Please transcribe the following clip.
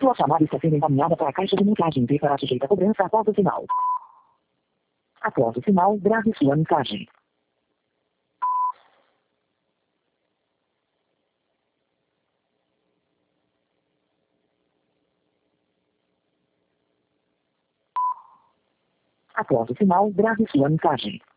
Sua chamada está sendo encaminhada para a caixa de mensagem e será sujeita a cobrança após o sinal. Após o sinal, grave sua mensagem. Após o sinal, grave sua mensagem.